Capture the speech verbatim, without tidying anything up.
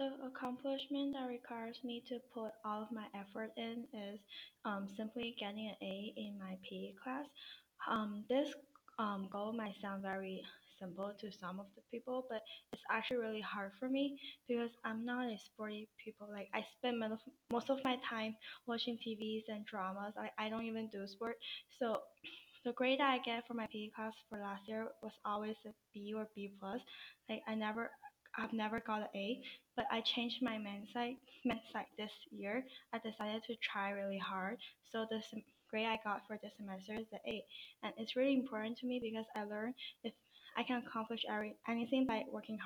The accomplishment that requires me to put all of my effort in is um, simply getting an A in my P E class. Um, this um, goal might sound very simple to some of the people, but it's actually really hard for me because I'm not a sporty people. Like I spend most of, most of my time watching T Vs and dramas. I, I don't even do sport. So the grade that I get for my P E class for last year was always a B or B plus. Like I never, I've never got an A, but I changed my mindset mindset this year. I decided to try really hard. So the sem- grade I got for this semester is the A, and it's really important to me because I learned if I can accomplish every anything by working